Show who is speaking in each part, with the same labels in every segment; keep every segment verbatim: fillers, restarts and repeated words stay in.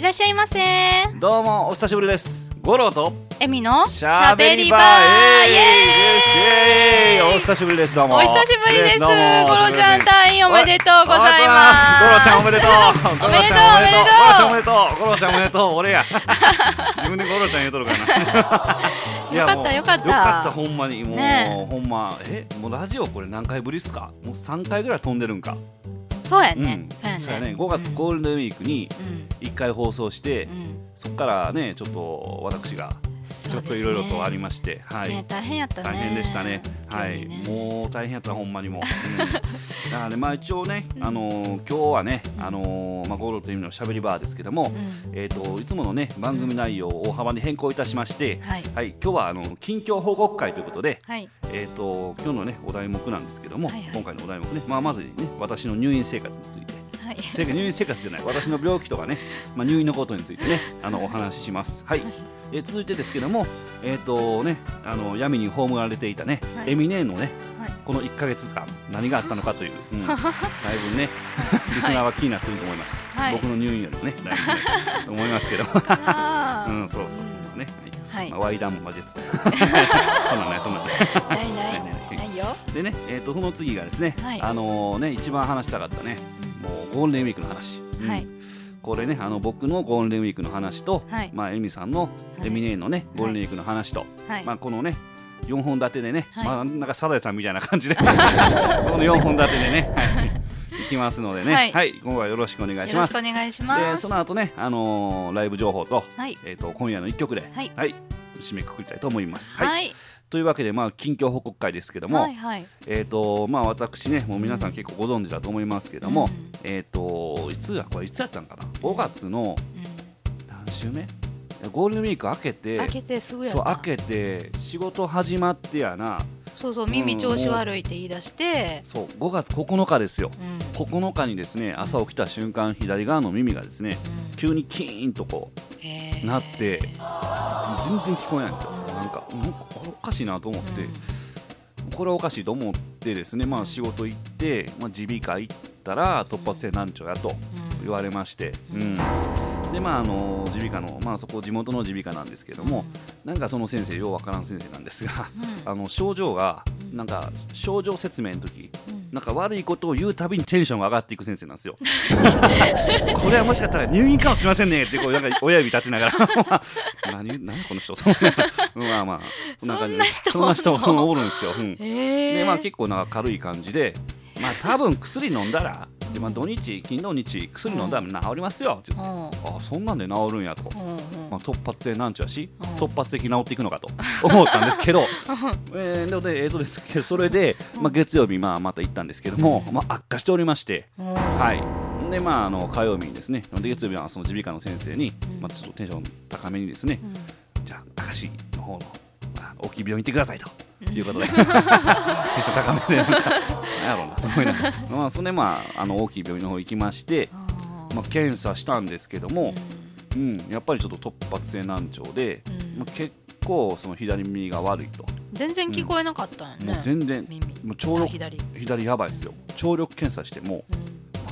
Speaker 1: らっしゃいませ。
Speaker 2: どうもお久しぶりです。ゴロと
Speaker 1: エミの
Speaker 2: しゃべりバー、イエーイです。イエーイ、お久しぶりです。どうも
Speaker 1: お久しぶりです。ゴ
Speaker 2: どうも
Speaker 1: ロちゃん退院おめでとうございます。
Speaker 2: ゴロちゃんおめでとう。
Speaker 1: おめでとう
Speaker 2: おめでとう。ゴロちゃんおめでとう。俺や自分でゴロちゃん言うとるからな
Speaker 1: よかったよかった
Speaker 2: よかった、ほんまにもう、
Speaker 1: ね、
Speaker 2: ほんまえもうラジオこれ何回ぶりっすか。もうさんかいぐらい飛んでるんか。
Speaker 1: そうやね、
Speaker 2: うん、
Speaker 1: そうやね、
Speaker 2: そうやね。ごがつゴールデンウィークにいっかい放送して、うん、そこからねちょっと私がちょっといろいろとありまして、はい、
Speaker 1: ね、大変やったね。
Speaker 2: 大変でしたね。はい、ね、もう大変やったほんまにもう、うん、だからね、まあ一応ね、あのー、今日はね、あのー、まあゴロという意味のしゃべりバーですけども、うん、えっ、ー、といつものね番組内容を大幅に変更いたしまして、はい、はい、今日はあの近況報告会ということで、はい、えっ、ー、と今日のねお題目なんですけども、はいはい、今回のお題目ね、まあまずね私の入院生活について。はい、入院生活じゃない、私の病気とかね、まあ、入院のことについてねあのお話しします。はい、はい、えー、続いてですけども、えーとね、あの闇に葬られていたね、はい、エミネのね、はい、このいっかげつかん何があったのかという、うん、だいぶねリスナーは気になっていると思います。はい、僕の入院よりもねだいぶねと思いますけど、うん、そうそうそうね、はい、まあ、ワイダンもマジです。そんなんないそんなんない
Speaker 1: ないないないよ。
Speaker 2: でね、えーとその次がですね、はい、あのー、ね一番話したかったね、もうゴールデンウィークの話、うん、はい、これねあの僕のゴールデンウィークの話と、はい、まあエミさんの、はい、エミネのねゴールデンウィークの話と、はい、まあこのねよんほん立てでね、はい、まあなんかサザエさんみたいな感じでこのよんほん立てでね、はい、いきますのでね、はい、はい、今後はよろしくお願いします。
Speaker 1: よろしくお願いします。
Speaker 2: でその後ね、あのー、ライブ情報と、はい、えーと今夜のいっきょくで、はいはい、締めくくりたいと思います。はい、はい、というわけで、まあ、近況報告会ですけども、はいはい、えーとまあ、私ねもう皆さん結構ご存知だと思いますけども、うん、えーといつやこれいつやったんかな、ごがつの何週目、ゴールデンウィーク明けて
Speaker 1: 明けてすぐやな、
Speaker 2: そう明けて仕事始まってやな、
Speaker 1: そうそう耳調子悪いって言い出して、
Speaker 2: うん、そうごがつここのかですよ、うん、ここのかにですね朝起きた瞬間左側の耳がですね、うん、急にキーンとこうなって全然聞こえないんですよ。なんか、なんかおかしいなと思って、うん、これはおかしいと思ってですね、まあ、仕事行って、まあ、耳鼻科行ったら突発性難聴やと言われまして、うんうん、でまああの耳鼻科の、まあ、そこ地元の耳鼻科なんですけども、うん、なんかその先生ようわからん先生なんですが、うん、あの症状がなんか症状説明の時、うん、なんか悪いことを言うたびにテンションが上がっていく先生なんですよ。これはもしかしたら入院かもしれませんねってこうなんか親指立てながら何何この人まあまあ
Speaker 1: そんな感じで
Speaker 2: そんな人もおるんですよ。うん、でまあ結構なんか軽い感じで、まあ多分薬飲んだらで、まあ、土日金土日薬飲んだら治りますよって言って、うん、あそんなんで治るんやと、うんうん、まあ、突発性難聴やし、うん、突発的に治っていくのかと思ったんですけど、えー、でえーとですけどそれで、まあ、月曜日、まあ、また行ったんですけども、まあ、悪化しておりまして、うん、はいでまあ、あの火曜日にですねで月曜日はその耳鼻科の先生に、うん、まあ、ちょっとテンション高めにですね、うん、じゃあ高志の方の、まあ、大きい病院行ってくださいということで、うん、テンション高めでなんか何やろうなと思いながら、まあ、それでまああの大きい病院の方行きまして、まあ、検査したんですけども、うん、やっぱりちょっと突発性難聴で、うん、まあ、結構その左耳が悪いと。
Speaker 1: 全然聞こえなかったんやね、
Speaker 2: うん、もう全然もう聴力左左やばいですよ。聴力検査しても、うん、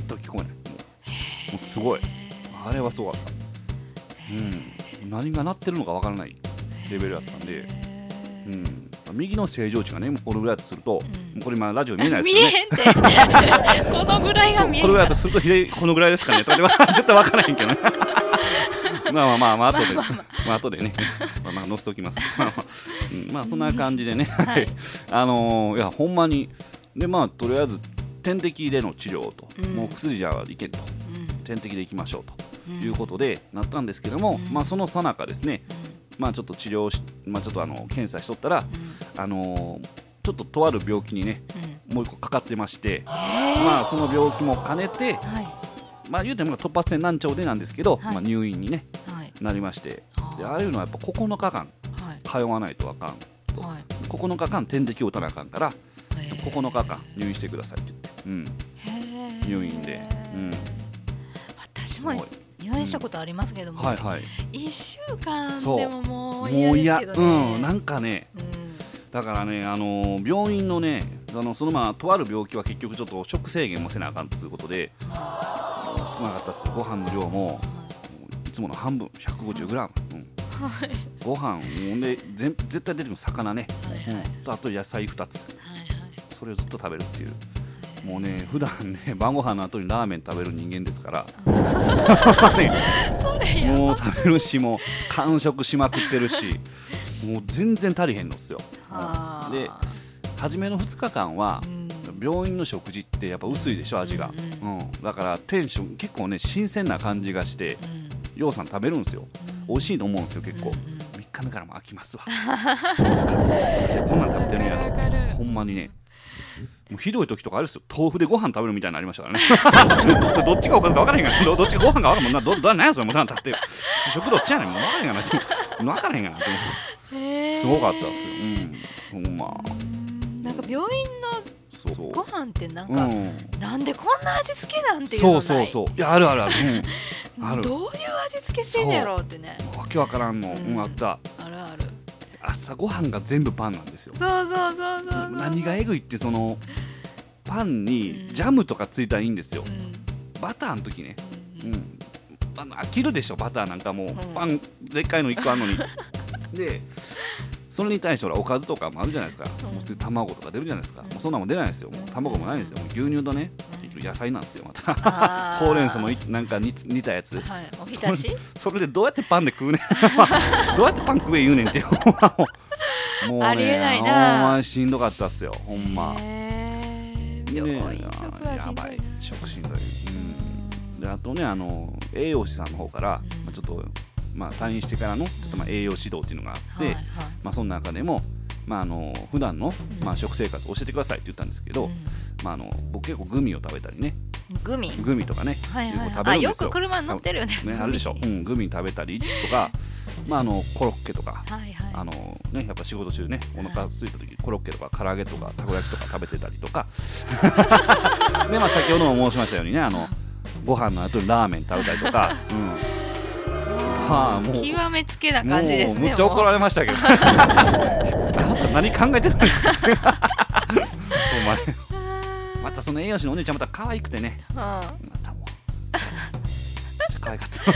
Speaker 2: 全く聞こえない。もう、もうすごいあれはすごかった、うん、何が鳴ってるのかわからないレベルだったんで、うん、右の正常値がねこれぐらいだとすると、うん、これ今ラジオ見えないですよね。
Speaker 1: 見えへんってこのぐらいが見えへん。
Speaker 2: これぐらいだとすると左このぐらいですかねとか絶対わからへんけどね。まあまあまあまあ後で、まあまあまあ、後でねまあまあ載せておきます。うん、まあそんな感じでね、はい、あのー、いやほんまにでまあとりあえず点滴での治療と、うん、もう薬じゃいけんと、うん、点滴でいきましょうということでなったんですけども、うん、まあその最中ですね、うん、まあちょっと治療し、まあちょっとあの検査しとったら、うん、あのー、ちょっととある病気にね、うん、もう一個かかってまして、まあその病気も兼ねて、はい、まあ言うても突発性難聴でなんですけど、はい、まあ入院にね、はい、なりまして、でああいうのはやっぱここのかかん、はい、通わないとあかんと、はい、ここのかかん点滴を打たなあかんからここのかかん入院してくださいって言って、うん、入院で、うん、
Speaker 1: 私も入院したことありますけども、うん、はいはい、いっしゅうかんでももう
Speaker 2: 嫌
Speaker 1: ですけどね。
Speaker 2: うん、なんかね、うん、だからね、あのー、病院のねあのそのまあとある病気は結局ちょっと食制限もせなあかんということで少なかったですよ。ご飯の量もつもの半分 ひゃくごじゅうグラム、うん
Speaker 1: はい、
Speaker 2: ご飯でぜ絶対出てくる魚ね、
Speaker 1: はいはい、
Speaker 2: うん、とあと野菜ふたつ、
Speaker 1: はいはい、
Speaker 2: それをずっと食べるっていう。もうね普段ね晩ご飯の後にラーメン食べる人間ですからもう食べるしもう完食しまくってるしもう全然足りへんのっすよ。で初めのふつかかんは、うん、病院の食事ってやっぱ薄いでしょ味が、うんうん、だからテンション結構ね新鮮な感じがして、うん、ようさん食べるんですよ、うん、美味しいと思うんですよ結構、うんうん、みっかめからも飽きますわこんなん食べてるんやろほんまにね。もうひどい時とかあれですよ豆腐でご飯食べるみたいになりましたからねそれどっちがおかずか分からへんからどっちがご飯か分からへんもんなどど何やそれもう立って主食どっちやねんもう分からへんがな分からへんがなってすごかったですよ、うん、ほんま
Speaker 1: なんか病院のご飯ってなんか、うん、なんでこんな味付けなんていうのない。
Speaker 2: そうそうそういやあるあるある、うん、ある
Speaker 1: どういう味付けしてんやろうってね
Speaker 2: わけわからんの、うん、うん、あった
Speaker 1: あるある。
Speaker 2: 朝ごはんが全部パンなんですよ。
Speaker 1: そうそうそうそうそう。
Speaker 2: 何がえぐいってそのパンにジャムとかついたらいいんですよ、うん、バターの時ね、うんうん、あの飽きるでしょバターなんかもう、うん、パンでっかいのいっこあんのにでそれに対しておかずとかもあるじゃないですか、うん、もう卵とか出るじゃないですか、うん、もうそんなもん出ないですよ。もう卵もないんですよ。もう牛乳とね結局野菜なんですよまたほうれん草のなんか煮たやつ、はい、
Speaker 1: おひたし
Speaker 2: そ, それでどうやってパンで食うねんどうやってパン食え言うねんってもうね
Speaker 1: ありえないな。
Speaker 2: ほんましんどかったっすよほんま。
Speaker 1: 病院
Speaker 2: ね、やばい食しんどい、うん、であとねあの栄養士さんの方から、うんまあ、ちょっと、まあ、退院してからのちょっとまあ栄養指導っていうのがあって、うんはいはいまあ、その中でも、まあ、あの普段の、まあ、食生活を教えてくださいって言ったんですけど、うんまあ、あの僕結構グミを食べたりね
Speaker 1: グミ
Speaker 2: グミとかね、
Speaker 1: はいはいはい、食べるんですよ。あよく車に乗ってるよ ね,
Speaker 2: ねあるでしょ、うん、グミ食べたりとかまあ、あのコロッケとか、
Speaker 1: はいはい
Speaker 2: あのね、やっぱ仕事中ねお腹空いた時、はい、コロッケとか唐揚げとかたこ焼きとか食べてたりとかで、まあ、先ほども申しましたようにねあのご飯の後にラーメン食べたりとか、うん
Speaker 1: はあ、もう極めつけな感じですね。
Speaker 2: もうむっちゃ怒られましたけどあなた何考えてるんですかまたその栄養士のお姉ちゃんまた可愛くてね、うん、またもうめっちゃ可愛かった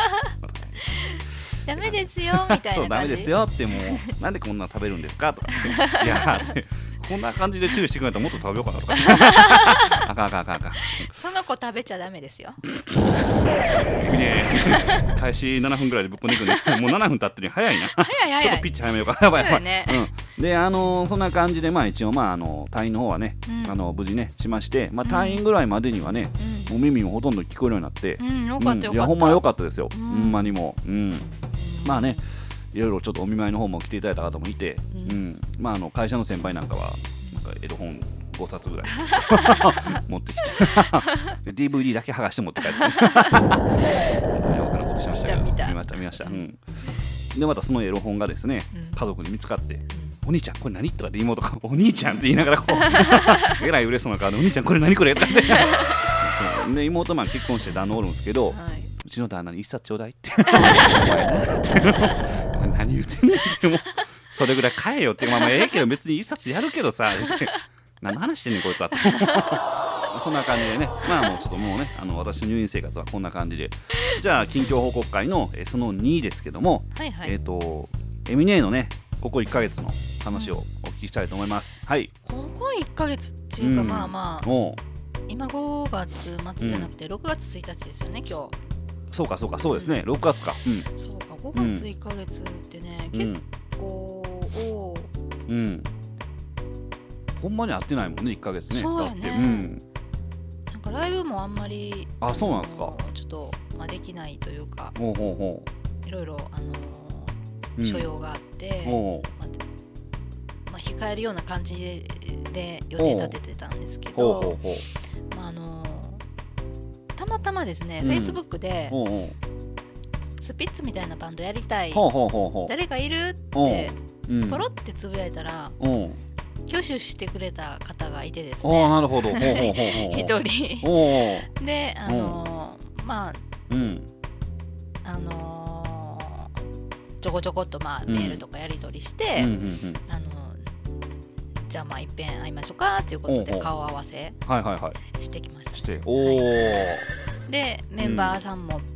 Speaker 1: ダメですよみたいな感じ。
Speaker 2: そうダメですよってもうなんでこんな食べるんですかとかいやこんな感じで注意してくれたらもっと食べようかなとかあかんあかんあかんあかん
Speaker 1: その子食べちゃダメですよ
Speaker 2: 君ね開始ななふんぐらいでぶっこんでいくねもうななふん経ってる早いな
Speaker 1: 早い早い
Speaker 2: ちょっとピッチ早めようかやばいやばい、
Speaker 1: ね
Speaker 2: うん、であのー、そんな感じでまあ一応まああの退院の方はね、うん、あの無事ねしまして、まあ、退院ぐらいまでにはね、うん、もう耳もほとんど聞こえるようになって、
Speaker 1: うん、よかったよかった、うん、いや
Speaker 2: ほんまよかったですよ、うん、ほんまにもう、うん、まあねいろいろちょっとお見舞いの方も来ていただいた方もいて、うんうんまあ、あの会社の先輩なんかはなんかエロ本ごさつぐらい持ってきてで ディーブイディー だけ剥がして持って帰って迷惑なことしましたけど
Speaker 1: 見た見た
Speaker 2: 見ました見ました、うん、でまたそのエロ本がですね、うん、家族に見つかって、うん、お兄ちゃんこれ何とかで妹がお兄ちゃんって言いながらこうえらい嬉しそうな顔でお兄ちゃんこれ何これとかってで妹まあ結婚して旦那おるんですけど、はいうちの旦那に一冊ちょうだいってお前なってお前何言ってんねんってもうそれぐらい買えよってまあまあええけど別に一冊やるけどさって何の話してんねんこいつはってそんな感じでねまあもうちょっともうねあの私の入院生活はこんな感じでじゃあ近況報告会のえそのにですけども、はいはい、えっ、ー、とエミネーのねここいっかげつの話をお聞きしたいと思います、うん、はい
Speaker 1: ここいっかげつっていうか、うん、まあまあ今ごがつ末じゃなくてろくがつついたちですよね、うん、今日
Speaker 2: そうかそうかそうですね、うん、ろくがつか、うん、
Speaker 1: そうかごがついっかげつってね、うん、結構
Speaker 2: うんほんまに会ってないもんねいっかげつね
Speaker 1: そうやね
Speaker 2: だって、うん、
Speaker 1: なんかライブもあんまり
Speaker 2: あそうなんですか
Speaker 1: ちょっと、まあ、できないというか
Speaker 2: ほうほうほ
Speaker 1: ういろいろ、あのー、所用があって、うんまあまあ、控えるような感じ で, で予定立ててたんですけど
Speaker 2: ほうほうほう、
Speaker 1: まああのー、たまたまですね、うん、Facebook で
Speaker 2: ほうほ
Speaker 1: うスピッツみたいなバンドやりたい
Speaker 2: ほうほうほうほう
Speaker 1: 誰かいるって
Speaker 2: うん、
Speaker 1: ポロってつぶやいたら、
Speaker 2: うん、
Speaker 1: 挙手してくれた方がいてですね
Speaker 2: あなるほど一
Speaker 1: 人であのー、まあ、うん、あのー、ちょこちょこっと、まあ、メールとかやり取りして、うんうんうんうん、あのー、じゃあまあいっぺん会いましょうかということで顔合わせしてきました、ね、
Speaker 2: はいはいはい、しておー、
Speaker 1: はい、でメンバーさんも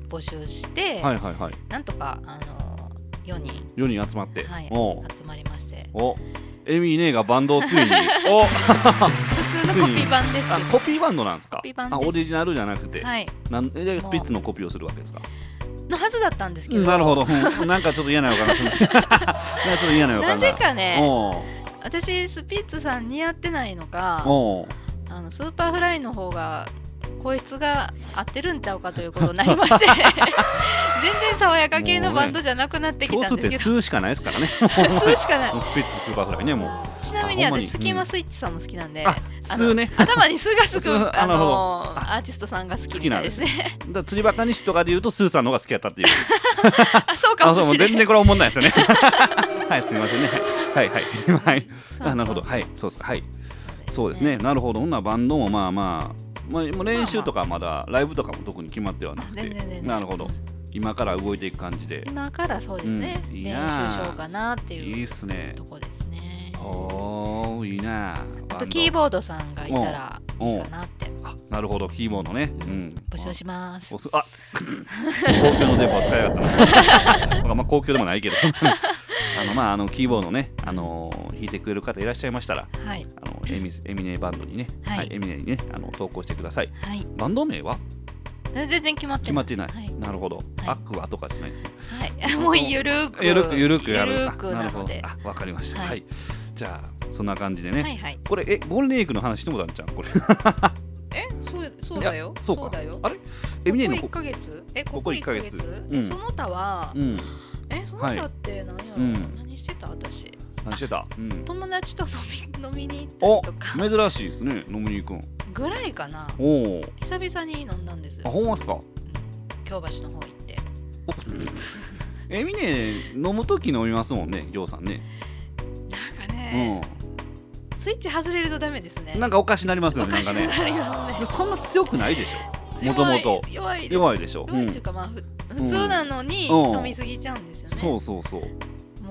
Speaker 1: 募集して、
Speaker 2: はいはいはい、
Speaker 1: なんとかあのよにん
Speaker 2: よにん集まって、
Speaker 1: はい、
Speaker 2: お
Speaker 1: 集まりまして、
Speaker 2: おエミネがバンドをついにお
Speaker 1: 普通のコピー版ですけど、
Speaker 2: あコピーバンドなんですか。
Speaker 1: コピー版です。
Speaker 2: あオリジナルじゃなくて、
Speaker 1: はい、
Speaker 2: なんでスピッツのコピーをするわけですか。
Speaker 1: のはずだったんですけど、
Speaker 2: なるほど、うん、なんかちょっと嫌な予感がしますちょっと嫌な予感が
Speaker 1: なぜかね、私スピッツさん似合ってないのか、
Speaker 2: お
Speaker 1: あのスーパーフライの方がこいつが合ってるんちゃうかということになりまして全然爽やか系のバンドじゃなくなってきたんですけど、
Speaker 2: 共通点数しかないですからね
Speaker 1: 数しかない
Speaker 2: スピッツスーパーフライね。もう
Speaker 1: ちなみに私スキマスイッチさんも好きなんで、
Speaker 2: あ数ね、
Speaker 1: 頭に数がつく
Speaker 2: あの
Speaker 1: アーティストさんが好きみたいですね。
Speaker 2: だから釣りバカ西とかでいうとスーさんの方が好きだったっていう
Speaker 1: あそうかもしれない。
Speaker 2: 全然これは思んないですよねはいすみませんね、はいはいはいあなるほど、はいそうですか、はいそうですね、なるほど。ほんなバンドもまあまあまあ、練習とかまだライブとかも特に決まってはなくて、なるほど、今から動いていく感じで、
Speaker 1: 今からそうですね、うん、いい練習しようかなっていういいっすねとこですね。
Speaker 2: おーいいな。
Speaker 1: あとキーボードさんがいたらいいかなって。
Speaker 2: あなるほど、キーボードね、うん、
Speaker 1: 募集します。
Speaker 2: あ公共の電波を使いやがったなまあ公共でもないけどあのまああのキーボードね、あのー、弾いてくれる方いらっしゃいましたら、はい、あのエミエミネバンドにね、はいはい、エミネにねあの投稿してください。はい、バンド名は
Speaker 1: 全然決まってない。決まってない。
Speaker 2: はい、なるほど。はい、アクアとかじゃない。
Speaker 1: はい。もうゆるく
Speaker 2: ゆるくゆるくやる。
Speaker 1: ゆるくなので。
Speaker 2: あ、わかりました。はい。はい、じゃあそんな感じでね。はいはい。これえゴールデンウィークの話してもらったんちゃうこれ。
Speaker 1: えそうそうだよ。
Speaker 2: そう
Speaker 1: そうだよ。
Speaker 2: あれエミネの
Speaker 1: ここいっかげつ？えここいっかげつ？うん、えその他は、うん、えその他って何やろ、うん、何してた私。
Speaker 2: 何してた、うん、
Speaker 1: 友達と飲み飲みに行ったりとか。
Speaker 2: 珍しいですね、飲みに行くん
Speaker 1: ぐらいかな。お久々に飲んだんです。
Speaker 2: あ、ほんまですか。
Speaker 1: 京橋の方行って
Speaker 2: えみね飲むとき飲みますもんね、ぎょうさんね。
Speaker 1: なんかね、うん、スイッチ外れるとダメですね。
Speaker 2: なんかおかしになりますよね。なんかね、そんな強くないでしょ、もともと
Speaker 1: 弱い
Speaker 2: 弱いでしょ。
Speaker 1: 弱いっていうか、まあ普通なのに飲みすぎちゃうんですよね。
Speaker 2: そうそうそう。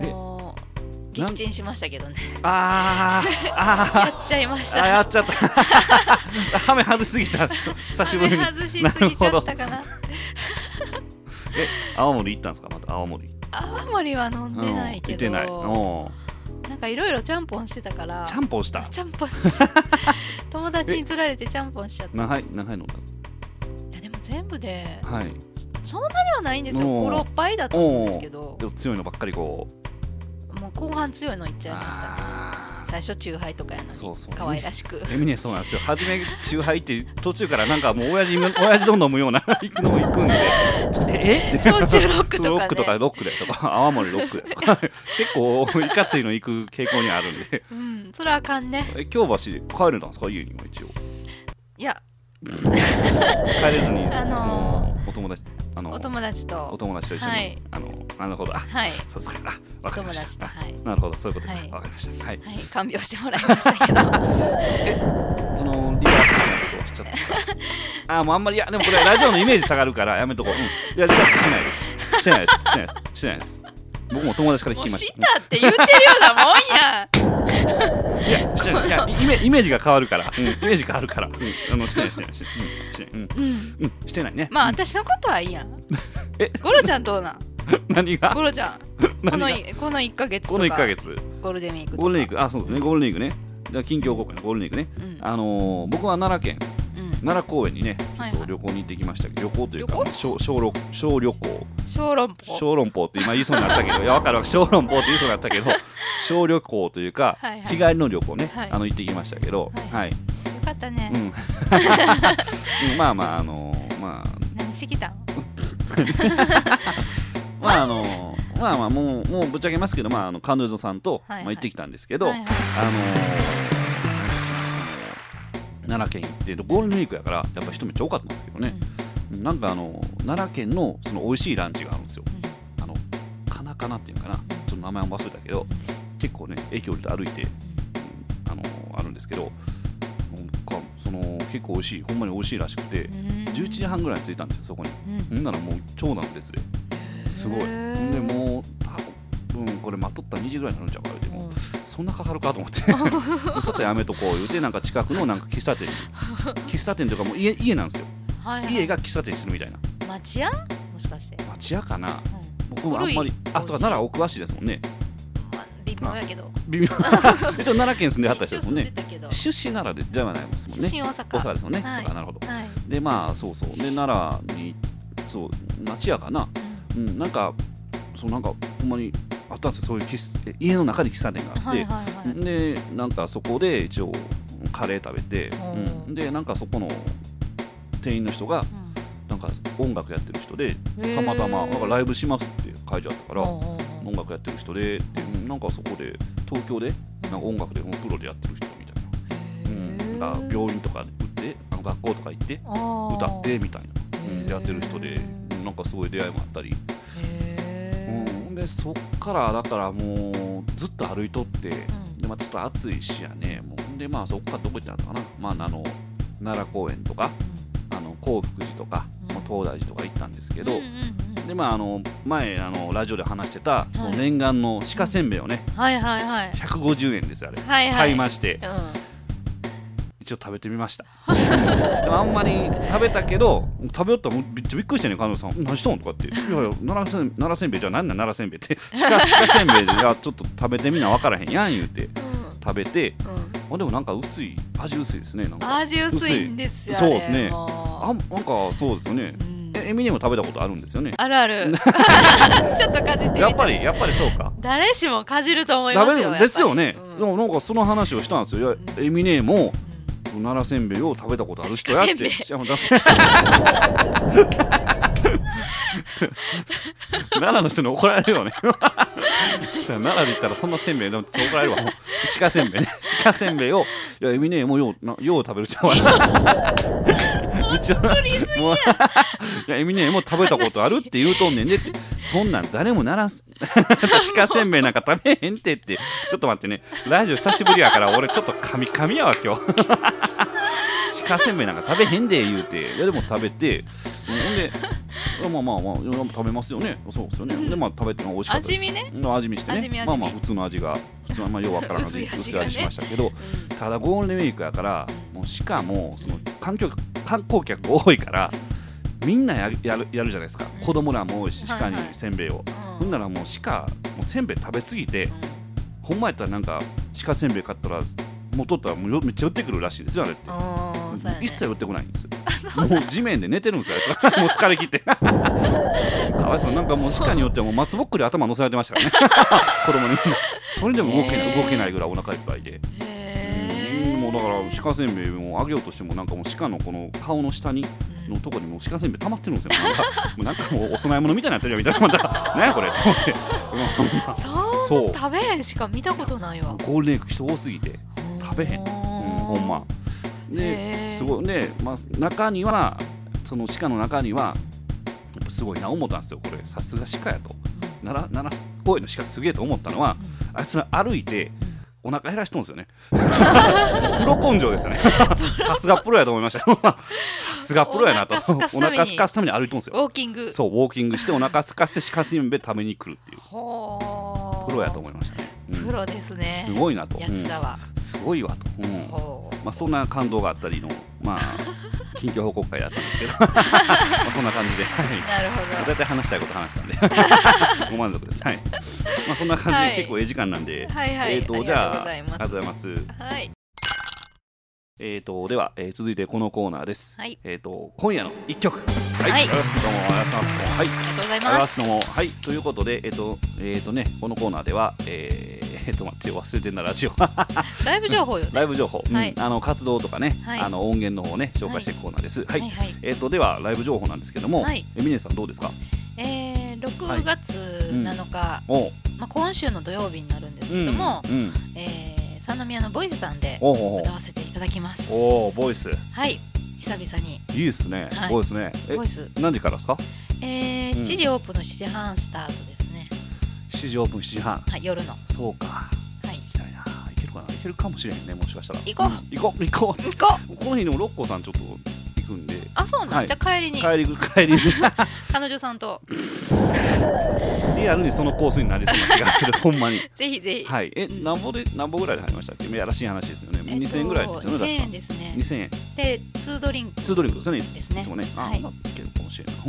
Speaker 1: もう撃沈しましたけどね。
Speaker 2: あーあー
Speaker 1: やっちゃいました。
Speaker 2: あやっちゃったハメ外しすぎた久しぶりに。
Speaker 1: ハメ外しすぎちゃったかな
Speaker 2: え青森行ったんですか。また青森
Speaker 1: 青森は飲んでないけど、うん、行ってない。おなんかいろいろちゃんぽんしてたから。
Speaker 2: ちゃんぽんした
Speaker 1: ちゃんぽんし友達に釣られてちゃんぽんしちゃった。
Speaker 2: 何杯何杯飲んだ。
Speaker 1: いやでも全部で、はい、そんなにはないんですよ。ご、ろっぱいだと思うんですけど、
Speaker 2: でも強いのばっかりこ
Speaker 1: うもう後半強いのいっちゃいましたね。最初チューハイとかやのにそうそう、ね、可愛らしく
Speaker 2: エミネそうなんですよ。初めチューハイって途中からなんかもう親父親父どん飲むようなの行くんでえって
Speaker 1: 焼酎ロックとかね、
Speaker 2: ロックとかロックでとか泡盛ロックでとか結構いかついの行く傾向にあるんで、
Speaker 1: うん、それはあかんね。
Speaker 2: え京橋帰れたんですか、家にも一応。
Speaker 1: いや
Speaker 2: 帰れずに、あのー、そのお友達あの
Speaker 1: お友達と
Speaker 2: お友達と一緒に、はい、あのなるほど、はい、そうですか、あ、わかりました。はい、なるほど、そういうことですか、わ、はい、かりました。はい、はい、
Speaker 1: 看病してもらいましたけど
Speaker 2: え、そのリバースみたいなことをしちゃったあ、もうあんまり、いやでもこれラジオのイメージ下がるからやめとこう。うん、いやリバースしないです、してないです、してないです、してないです。僕も友達から聞きました。
Speaker 1: もうしたって言ってるようなもんや
Speaker 2: いや、してない。いや、イメ、イメージが変わるから、うん、イメージが変わるから、うん、あのしてないしてないしてない、うん、してない、うん、うん、してないね。
Speaker 1: まあ、うん、私のことはいいやん。え、ゴロちゃんどうなん？
Speaker 2: 何が？
Speaker 1: ゴロちゃん。このこのいっかげつとか。
Speaker 2: このいっかげつ。
Speaker 1: ゴールデンウィークとか。
Speaker 2: ゴールデンウィーク、あ、そうですね、ゴールデンウィークね。じゃあ近況報告のゴールデンウィークね。うん、あのー、僕は奈良県、うん、奈良公園にね、ちょっと旅行に行ってきましたけど、旅行というか、小小小旅行。
Speaker 1: 小籠包
Speaker 2: 小籠包って今言いそうになったけどいや分かるわ、小籠包って言いそうになったけど小旅行というか、はいはい、日帰りの旅行ね、はい、あの行ってきましたけど、はい、はい、よ
Speaker 1: かったね、
Speaker 2: うん、まあまああのー、まあ
Speaker 1: 何してきたん
Speaker 2: まああのー、まあまあもうもうぶっちゃけますけど、まああの彼女さんと、はいはい、まあ、行ってきたんですけど、はいはい、あのー、奈良県行ってゴールデンウィークやからやっぱ人めっちゃ多かったんですけどね、うん、なんかあの奈良県のその美味しいランチがあるんですよ、うん、あのかなかなっていうのかな、ちょっと名前を忘れたけど結構ね駅降りて歩いて、うん、あのあるんですけど、なんかその結構美味しい、ほんまに美味しいらしくて、うん、じゅういちじはんぐらいに着いたんですよそこに、うん、んならもう長蛇の列ですごい。でもう多分これ待っとったらにじぐらいになるんちゃうか言うても、うん、そんなかかるかと思って外やめとこう言うて、なんか近くのなんか喫茶店に喫茶店というかもう 家, 家なんですよ、はいはい、家が喫茶店してるみたいな。
Speaker 1: 町屋？ もしかして
Speaker 2: 町屋かな、うん、僕もあ
Speaker 1: 古い
Speaker 2: んまりあそうか奈良お詳しいですもんね。
Speaker 1: まあ、微妙やけど
Speaker 2: 微妙一応奈良県住んではった人ですもんね。
Speaker 1: 一応住んでたけど
Speaker 2: 出身奈良でじゃないですもんね。
Speaker 1: 出身大阪
Speaker 2: 大阪ですもんね、
Speaker 1: はい
Speaker 2: そうかなるほど、
Speaker 1: はい、
Speaker 2: でまあそうそうで奈良にそう町屋かな、うん、うん、なんかそうなんかほんまにあったんですよ、そういう喫家の中に喫茶店があって、
Speaker 1: はいはいはい、
Speaker 2: でなんかそこで一応カレー食べて、うん、でなんかそこの店員の人が、うん、なんか音楽やってる人でたまたまなんかライブしますって書いてあったから、音楽やってる人で、でなんかそこで東京でなんか音楽でプロでやってる人みたいな、うん、なんか病院とかで打ってあの学校とか行って歌ってみたいな、うん、やってる人でなんかすごい出会いもあったり、うん、でそっからだからもうずっと歩いとって、うん、でまあ、ちょっと暑いしやねもうでまあそっからどこ行ってなったかな、まあ、あの奈良公園とか、うん、あの興福寺とか、うん、東大寺とか行ったんですけど、うんうんうん、でまああの前あのラジオで話してた、はい、その念願の鹿せんべいをね、
Speaker 1: うん、はいはいはい、
Speaker 2: ひゃくごじゅうえんですあれ、
Speaker 1: はいはい、
Speaker 2: 買いまして、うん、一応食べてみましたでもあんまり食べたけど食べよったらめっちゃびっくりしてね、彼女さん何しとんとかっていやいや奈良せん、奈良せんべいじゃあ何なん奈良せんべいって鹿, 鹿せんべいでいやちょっと食べてみな分からへんやん言うて、うん、食べて、うん、でもなんか薄い味薄いですね、なんか
Speaker 1: 味薄いんですよ
Speaker 2: そうですね、あなんかそうですよね、うん、えエミネも食べたことあるんですよね。
Speaker 1: あるあるちょっとかじってみて、
Speaker 2: やっぱりやっぱりそうか、
Speaker 1: 誰しもかじると思いますよ
Speaker 2: ですよね、
Speaker 1: うん、
Speaker 2: でもなんかその話をしたんですよ、いやエミネも奈良せんべいを食べたことある人やって奈良の人に怒られるよね奈良で言ったらそんなせんべいでも怒られるわ鹿せんべいね鹿せんべいをいやエミネもようなよう食べるちゃうわもういやエミネも食べたことあるって言うとんねんでってそんなん誰も奈良鹿せんべいなんか食べへんってってちょっと待ってねラジオ久しぶりやから俺ちょっとカミカミやわ今日鹿せんべいなんか食べへんで言うていやでも食べてほんでまあまあまあ食べますよねそうですよね、うん、でまあ食べても美味しかったです。
Speaker 1: 味見ね
Speaker 2: 味見してね味見味見まあまあ普通の味が普通はまあようわからん味薄い味しましたけど、うん、ただゴールデンウィークやからもうしかもその観光観光客多いからみんなやる、やる、やるじゃないですか、うん、子供らも多いし鹿にせんべいを、はいはい、ほんならもう鹿もうせんべい食べ過ぎて、うん、ほんまやったらなんか鹿せんべい買ったらもう取ったらもうめっちゃ売ってくるらしいですよあれって、ね、一切売ってこないんですよもう地面で寝てるんですよあいつもう疲れ切ってかわいそうなんかもう鹿によってはもう松ぼっくり頭乗せられてましたからね子供にそれでも動けない動けないぐらいお腹いっぱいでもうだから鹿せんべいをあげようとしてもなんかもう鹿のこの顔の下にのとこにもう鹿せんべい溜まってるんですよなんかもうなんかもうお供え物みたいになってるよみたいなまた何やこれと思って
Speaker 1: そう食べへんしか見たことないわ
Speaker 2: ゴールデンウィーク人多すぎて食べへん、うん、ほんまですごいで、まあ、中にはその鹿の中にはやっぱすごいな思ったんですよこれさすが鹿やと奈良奈良公園の鹿すげえと思ったのは、うん、あいつら歩いてお腹減らしとんですよねプロ根性ですよねさすがプロやと思いましたさすがプロやなとお腹すかすために歩いとんですよ
Speaker 1: ウォーキング
Speaker 2: そうウォーキングしてお腹すかして鹿せんべい食べに来るっていうプロやと思いましたね、
Speaker 1: うん、プロですね
Speaker 2: すごいなと
Speaker 1: やつらは、
Speaker 2: うん、すごいわと、うんまあ、そんな感動があったりのまあ近況報告会だったんですけどまあそんな感じで、はい、
Speaker 1: なるほど
Speaker 2: 大体話したいこと話したんでご満足です、はいまあ、そんな感じで、はい、結構ええ時間なんで、
Speaker 1: はいはい、
Speaker 2: えーとじゃあ
Speaker 1: ありがとうございます、
Speaker 2: はい、えーとでは、えー、続いてこのコーナーです、
Speaker 1: はい
Speaker 2: えーと今夜のいっきょくはい、
Speaker 1: はい、
Speaker 2: どうもお願いします。はい、あり
Speaker 1: がとうございます。
Speaker 2: どうもはいということでえっ、ー、とえっ、ー、とねこのコーナーではえー、えー、と待って忘れてんなラジオ
Speaker 1: ライブ情報よね。
Speaker 2: ライブ情報、
Speaker 1: はい
Speaker 2: うん、あの活動とかね、はい、あの音源の方をね紹介していくコーナーです。はい、はいはい、えっ、ー、とではライブ情報なんですけども、はい、えミネさんどうですか？
Speaker 1: えー、ろくがつなのか、はいうん、まあ今週の土曜日になるんですけども、うんうん、えー、三宮のボイスさんで歌わせていただきます。
Speaker 2: おおボイス。
Speaker 1: はい。久々に
Speaker 2: いいですね、はい、ボイスね
Speaker 1: ボイス
Speaker 2: 何時からですか？
Speaker 1: えー、しちじオープンのしちじはんスタートですね。
Speaker 2: しちじオープンしちじはん、
Speaker 1: はい、夜の
Speaker 2: そうか、はい、行きたいな、行けるかな、行けるかもしれへんね、もしかしたら
Speaker 1: 行こう、うん、
Speaker 2: 行こう行こう
Speaker 1: 行こう
Speaker 2: この日にも六甲さんちょっと行くんで
Speaker 1: あ、そうなん、はい、じゃあ帰りに
Speaker 2: 帰り帰りに
Speaker 1: 彼女さんと
Speaker 2: リアルにそのコースになりそうな気がするほんまに
Speaker 1: ぜひぜひ、
Speaker 2: はい、え、何歩で何歩ぐらいで入りましたっけ？やらしい話ですよね、えっと、にせんえんぐらいですよね、
Speaker 1: にせんえんですね。
Speaker 2: にせんえん
Speaker 1: で、ツードリンク
Speaker 2: ツードリンクですね、
Speaker 1: ですね、
Speaker 2: いつもね、あ、
Speaker 1: はい、
Speaker 2: まあ、いけるかもしれない、うん、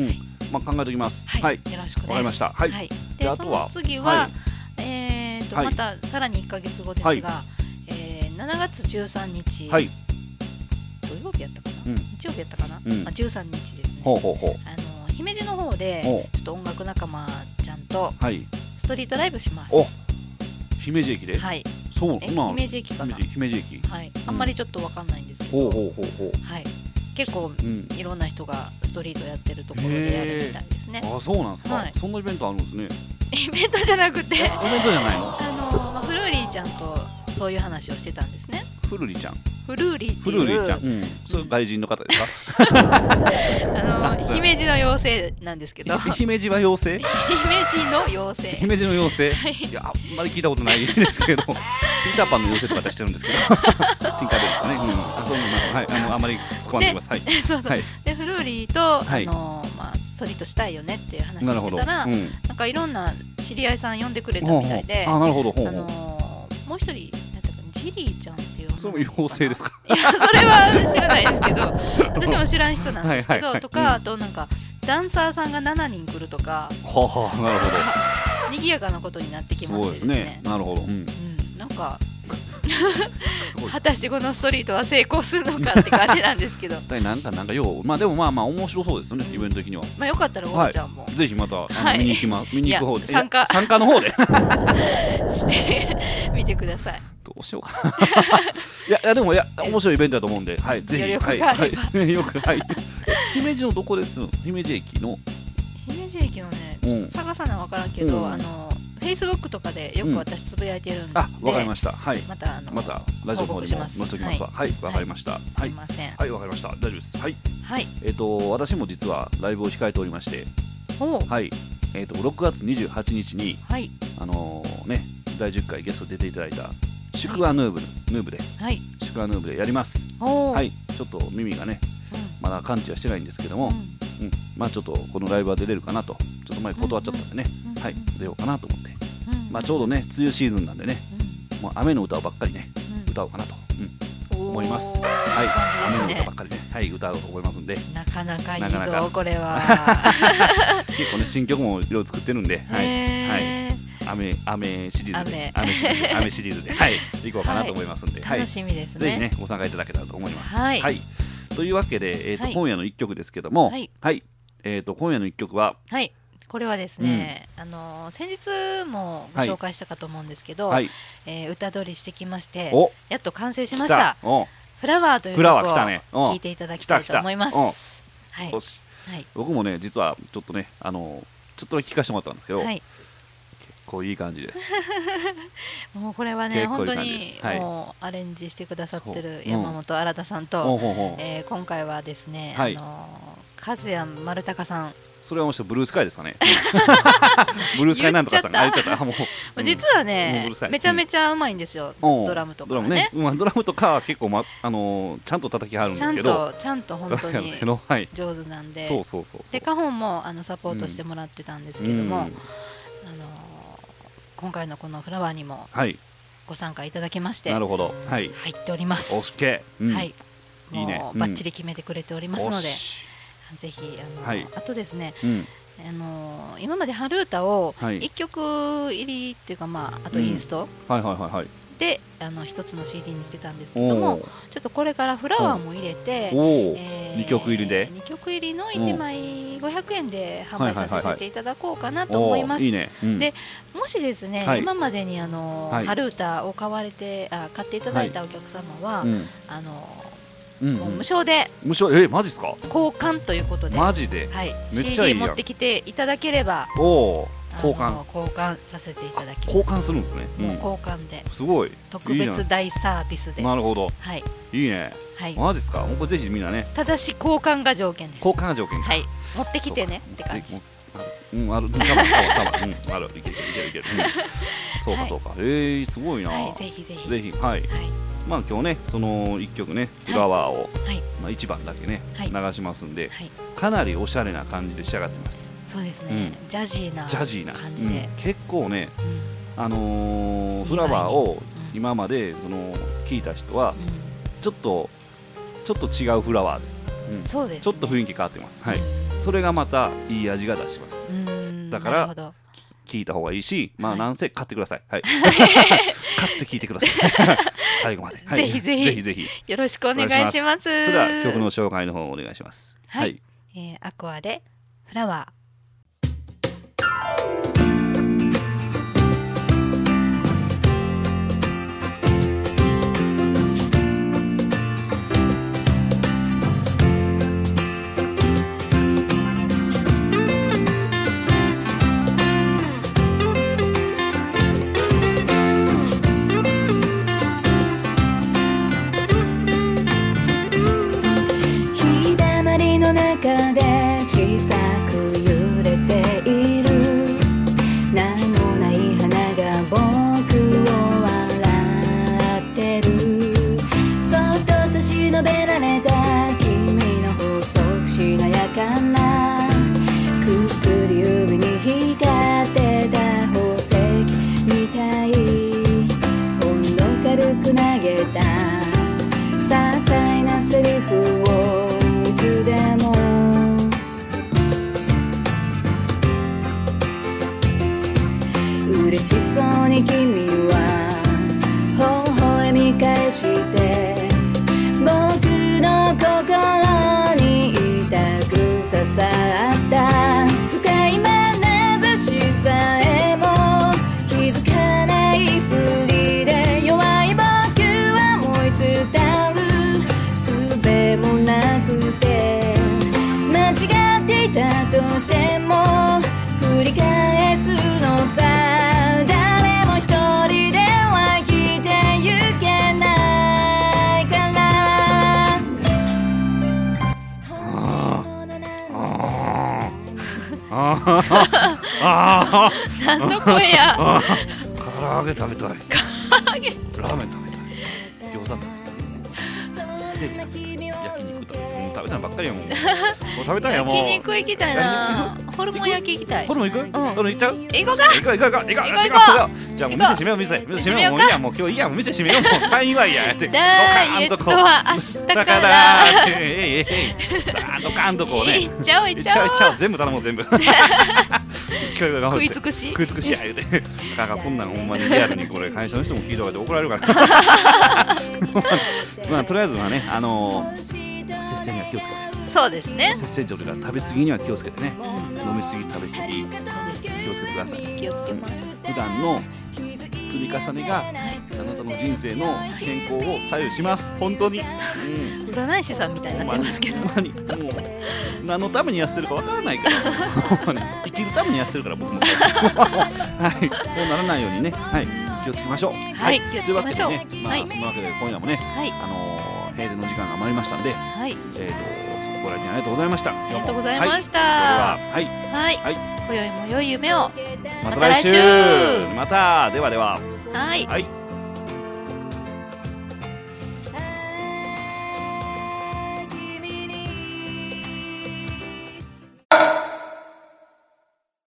Speaker 2: まあ考えておきます。
Speaker 1: はい、よろしくです。
Speaker 2: わかりました。はい。
Speaker 1: で、その次はえっとまたさらにいっかげつごですが、えー、しちがつじゅうさんにち、はい、土曜日やったかな、うん、日曜日やったかな、うん、あじゅうさんにちですね。
Speaker 2: ほうほうほう。
Speaker 1: あの姫路の方でちょっと音楽仲間ちゃんとストリートライブします。
Speaker 2: お、姫路駅で。
Speaker 1: はい。
Speaker 2: そう、まあ、
Speaker 1: 姫路駅かな。
Speaker 2: 姫路駅。
Speaker 1: はい。あんまりちょっとわかんないんですけど。ほうほうほうほう。はい。結構、うん、いろんな人がストリートやってるところでやるみたいですね。
Speaker 2: あ、そうなんですか、はい、そんなイベントあるんですね。
Speaker 1: イベントじゃなくてイベン
Speaker 2: トじゃないの、
Speaker 1: あの、まあ、フルーリーちゃんとそういう話をしてたんですね。
Speaker 2: フルーリーちゃん
Speaker 1: フルーリーっていう、
Speaker 2: フルーリーちゃん、うん、それ外人の方ですか？
Speaker 1: あの姫路の妖精なんですけど。
Speaker 2: 姫路は妖精？
Speaker 1: 姫路の妖精。
Speaker 2: 姫路の妖精、はい、いや、あんまり聞いたことないですけどピーターパンの妖精とか出してるんですけどティンカーベルとかね、うん、あ、そういうの、はい、あの、あんまり突っ込んできます。はい、
Speaker 1: そうそう、はい、でフルーリーと、はい、あのまあ、ストリートしたいよねっていう話をしてたら、うん、なんかいろんな知り合いさん呼んでくれたみたいで、
Speaker 2: あ、なるほど、
Speaker 1: あのもう一人ジリーちゃんっていう、
Speaker 2: そういう妖精ですか？
Speaker 1: いや、それは知らないですけど私も知らん人なんですけど、はいはいはい、とか、うん、あとなんかダンサーさんがしちにん来るとか、
Speaker 2: はは、なるほど、
Speaker 1: 賑やかなことになってきましてですね。そうですね、
Speaker 2: なるほど、うん、うん、
Speaker 1: なんか果たしてこのストリートは成功するのかって感じなんですけど
Speaker 2: なんかなんかよう、まあでもまあまあ面白そうですよね、イベント的には。
Speaker 1: まあよかったらおばちゃんも、
Speaker 2: はい、ぜひまたあの、はい、見に行きます。見に行く方で、
Speaker 1: 参加
Speaker 2: 参加の方で
Speaker 1: してみてください。
Speaker 2: どうしようかないやいや、でもいや面白いイベントだと思うんで、はい、ぜひ。
Speaker 1: 余力があれば、
Speaker 2: はいはい、よく、はい、姫路のどこです？姫路駅の
Speaker 1: 姫路駅のね、ちょっと探さな分からんけど、うん、あのフェイスブックとかでよく私つぶやいてるんで、うん、
Speaker 2: あ、わかりました。はい。
Speaker 1: またあの
Speaker 2: またラジオの方にも載せておきますわ。はい、わ、はい、かりました。はい、
Speaker 1: すいません。
Speaker 2: はい、わかりました。大丈夫です。はい。
Speaker 1: はい。
Speaker 2: えっ、ー、と私も実はライブを控えておりまして、はい。えっ、ー、とろくがつにじゅうはちにちに、はい、あのー、ねだいじゅっかいゲスト出ていただいた宿アヌーブ、はい、ヌーブで、はい、宿アヌーブでやります。はい。ちょっと耳がね、うん、まだ完治はしてないんですけども、うん、うん、まあちょっとこのライブは出れるかなと、ちょっと前断っちゃったんでね、うん、はい、出ようかなと思って。まあちょうどね梅雨シーズンなんでね、うん、もう雨の歌ばっかりね、うん、歌おうかなと、うん、思います。はい、雨の歌ばっかりね、はい、歌おうと思いますんで。
Speaker 1: なかなかいいぞなかなかこれは
Speaker 2: 結構ね新曲もいろいろ作ってるんで、はいはい、雨雨シリーズで雨シリーズ雨シリーズではい行こうかなと思いますんで、
Speaker 1: はい、楽しみですね。
Speaker 2: ぜひねご参加いただけたらと思います。
Speaker 1: はい、
Speaker 2: はい、というわけで、えーとはい、今夜の一曲ですけども、はい、はい、えーと今夜の一曲は、はい、
Speaker 1: これはですね、うん、あの先日もご紹介したかと思うんですけど、はい、えー、歌取りしてきましてやっと完成しました。フラワーという曲を聴いていただきたいと思います。はい、
Speaker 2: はい、僕もね実はちょっとねあのちょっとだけ聞かせてもらったんですけど、はい、結構いい感じです
Speaker 1: もうこれはね本当にもうアレンジしてくださってる山本新さんと、うん、えー、今回はですね、はい、あの和也丸高さん、
Speaker 2: それはもしブルースカイですかねブルースカイなんとかさんが言っちゃったもう
Speaker 1: 実はね、うん、めちゃめちゃうまいんですよ、うん、ドラムとかね。ドラムね、
Speaker 2: まあ、ドラムとかは結構、ま、あのー、ちゃんと叩きはるんですけど、
Speaker 1: ちゃんとちゃんと本当に上手なんで、
Speaker 2: そうそうそうそう、
Speaker 1: でカホンもあのサポートしてもらってたんですけども、うん、あのー、今回のこのフラワーにもご参加いただきまして、
Speaker 2: なるほど、はい、
Speaker 1: 入っております。
Speaker 2: オッケー、うん、
Speaker 1: はい、もういいね、バッチリ決めてくれておりますので、ぜひあの、はい、あとですね、うん、あの今まで春歌をいっきょく入りっていうか、まあ、あとインストであのひとつの シーディー にしてたんですけども、ちょっとこれからフラワーも入れて、
Speaker 2: えー、にきょく入りで
Speaker 1: にきょく入りのいちまいごひゃくえんで販売させていただこうかなと思います。でもしですね、はい、今までにあの、はい、春歌を買われてあ買っていただいたお客様は、はい、うん、あのうんうん、もう無償で
Speaker 2: 無償えマジですか
Speaker 1: 交換ということで、
Speaker 2: マジで、
Speaker 1: はい、めっちゃいいやん。 シーディー 持ってきていただければ
Speaker 2: お交換
Speaker 1: 交換させていただきます。
Speaker 2: 交換するんですね、
Speaker 1: うん、交換です
Speaker 2: ごい
Speaker 1: 特別大サービスで。
Speaker 2: なるほど、
Speaker 1: はい、
Speaker 2: いいね、はい、マジですか。これぜひみんなね、
Speaker 1: ただし交換が条件です。
Speaker 2: 交換が条件、
Speaker 1: はい、持ってきてねって感じ。
Speaker 2: うん、ある、多分多分多分、うん、ある、いけるいけるいける、うん、そうかそうか、えー、すごいな、
Speaker 1: はい、ぜひぜひ
Speaker 2: ぜひ、はい、はい、まあ今日ねそのいっきょくねフラワーを、はい、まあいちばんだけね、はい、流しますんで、はい、かなりおしゃれな感じで仕上がってます。
Speaker 1: そうですね、うん、ジャジーな
Speaker 2: ジャジーな
Speaker 1: 感じで、
Speaker 2: うん、結構ね、うん、あのー、フラワーを今までその聞いた人は、うん、ちょっとちょっと違うフラワーです、うん、
Speaker 1: そうですね、
Speaker 2: ちょっと雰囲気変わってます。はい、 それがまたいい味が出します。
Speaker 1: うん、
Speaker 2: だから聞いた方がいいし、まあなんせ買ってください。はい。買って聞いてください。最後まで。はい、
Speaker 1: ぜひぜひ
Speaker 2: ぜひぜひ
Speaker 1: よろしくお願いします。そ
Speaker 2: れでは曲の紹介の方をお願いします。
Speaker 1: はい。はい、えー、アクアでフラワー。
Speaker 2: あ
Speaker 1: 何の声や。
Speaker 2: 唐揚げ食べたい。ラーメン食べたい。餃子食べたい。ステーキ食べたい。焼肉食べたい。もう食べたいばっかりやもん。もう食べたいやもん。
Speaker 1: 焼肉行きたいな。ホルモン焼き行きたい。
Speaker 2: ホルモン行く？うん。ホルモン行っちゃう？
Speaker 1: 行こうか。
Speaker 2: 行こう行こう行こう行こう行こう。じゃあもう店閉めよう店。店閉めようもういいやもう今日いいやもう店閉めようもうタインワイヤーやって。
Speaker 1: ダイエットは明日から。
Speaker 2: えいえいえい。ドカンとこうね。
Speaker 1: 行っちゃおう行っちゃおう。
Speaker 2: 行っちゃおう全部頼もう全部。食
Speaker 1: い尽くし
Speaker 2: 食い尽くしや言うてだからこんなんほんまにリアルにこれ会社の人も聞いた方が怒られるからまあとりあえずはねあのー、節制には気をつけて
Speaker 1: そうですね
Speaker 2: 節制というか食べ過ぎには気をつけてね、うん、飲み過ぎ食べ過ぎ気をつけてください
Speaker 1: 気をつけます、
Speaker 2: うん、普段の積み重ねが、はい、あなたの人生の健康を左右します本当に、うん、
Speaker 1: 占い師さんみたいになってますけど、
Speaker 2: ま、もう何のために痩せてるかわからないから生きるために痩せてるから僕もはいそうならないようにね、はい、気をつけましょう
Speaker 1: はい、はい、気をつけましょう
Speaker 2: というわけでね、まあ、はい、そのわけで今夜もね、はい、あのー、閉店の時間が余りましたんで、はい、えーとご来店ありがとうございました。
Speaker 1: ありがとうございました。
Speaker 2: はい、
Speaker 1: はい、はい、今宵も良い夢を。
Speaker 2: また来週。またではでは。
Speaker 1: はい。
Speaker 2: はい。